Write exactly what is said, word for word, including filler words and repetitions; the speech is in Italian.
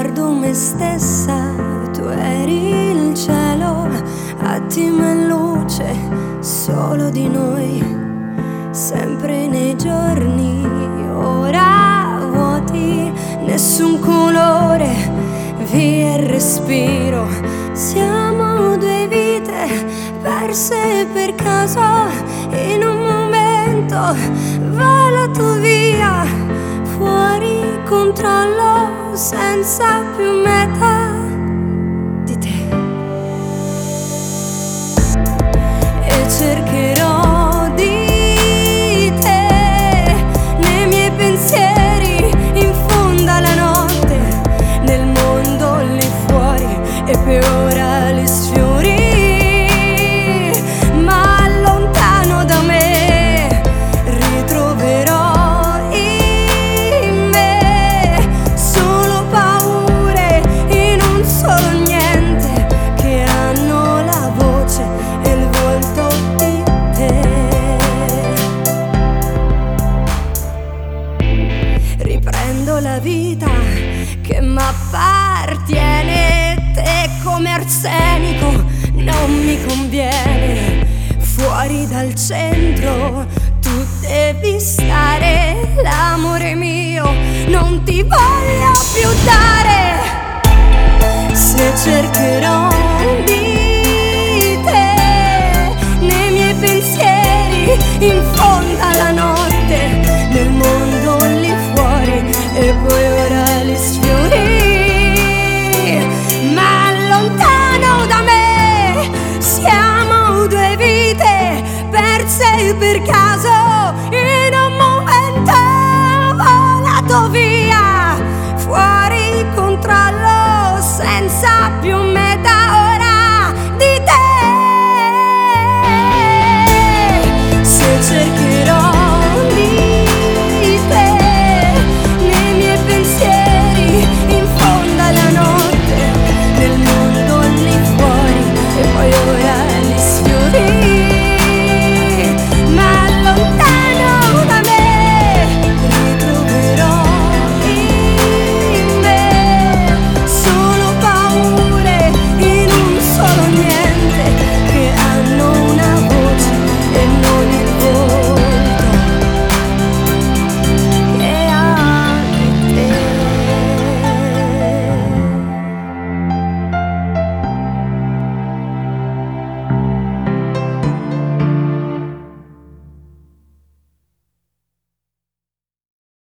guardo me stessa, tu eri il cielo, attimo e luce solo di noi, sempre nei giorni ora vuoti, nessun colore, via il respiro. Siamo due vite perse per caso, in un momento volato via, fuori controllo, senza più meta di te. E cercherò di te nei miei pensieri, in fondo alla notte, nel mondo lì fuori, e per ora li sfiori. Ma lontano da me ritroverò in me solo paure, in un solo niente, che hanno la voce e il volto di te. Riprendo la vita che m'appartiene, te come arsenico non mi conviene. Fuori dal centro tu devi stare, l'amore mio non ti voglio più dare. Se cercherò